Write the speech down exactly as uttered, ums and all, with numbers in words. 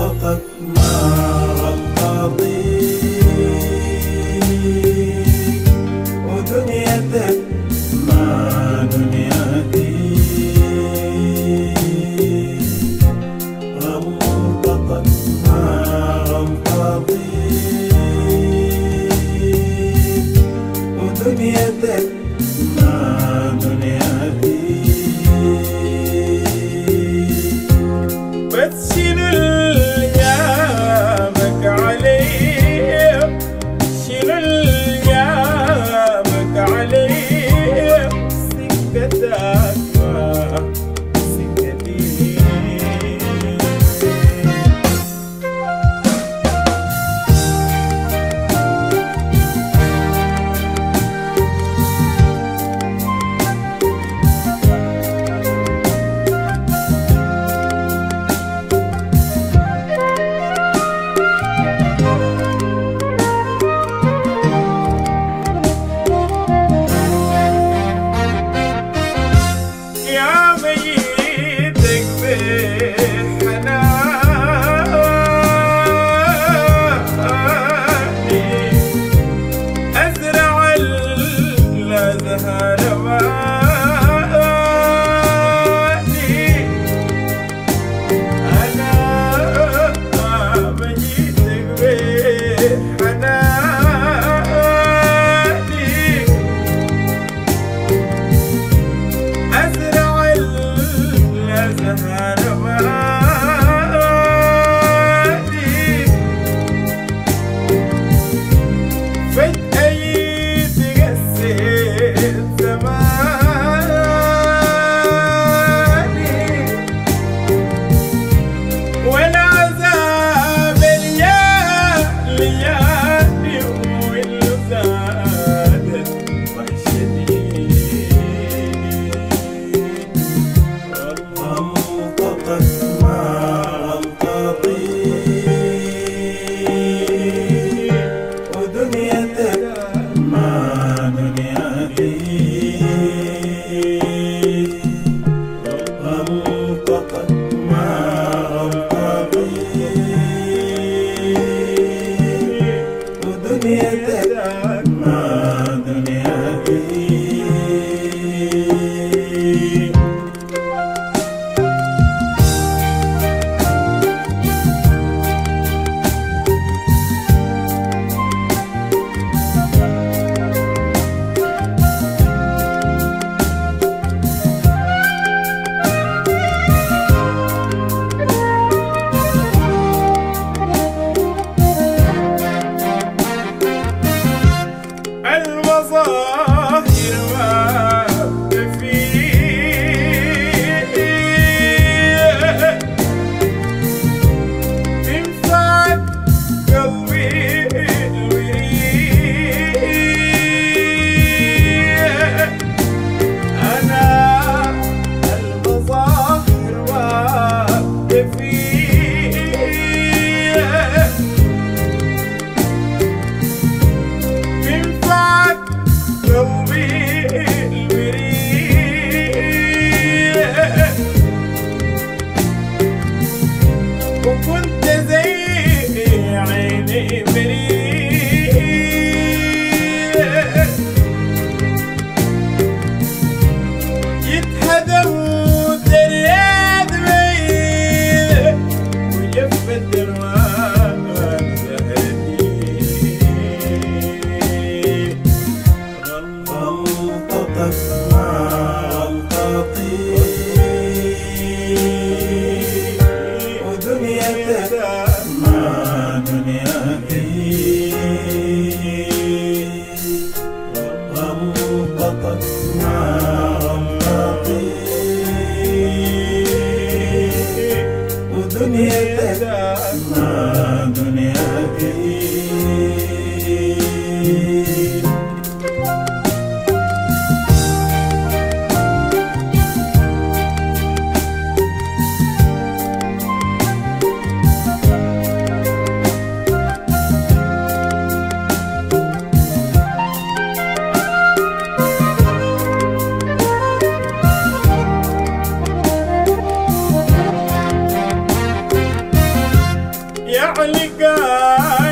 غلطتك ما غلطتي، ودنيتك ما دنيتي. غلطتك ما غلطتي، ودنيتك ما دنيتي. بس شنو اليامك علي، شنو اليامك علي، سكتك ما سكتي. يا ميتك بحناني أزرع الأزهار واني. أنا ميتك بحناني أزرع الأزهار واني. فجأة يتقسم زماني، والعذاب ليالي واللي زادت وحشتي. غلطتك ما غلطتي، ودنيتك ما دنيتي. غلطتك ما غلطتي، ودنيتك ما دنيتي. المظاهر ما فيه تنفعك قلبي الوريد. أنا المظاهر ما فيه تنفعك قلبي الوريد. وكنت زي عيني بريد، يتهدم ودريات بعيد، وجف الدروان زهرتي. غلطتك ما غلطتي، ودنيتك ما دنيتي. غلطتك ما غلطتي، ودنيتك ما دنيتي. فعلك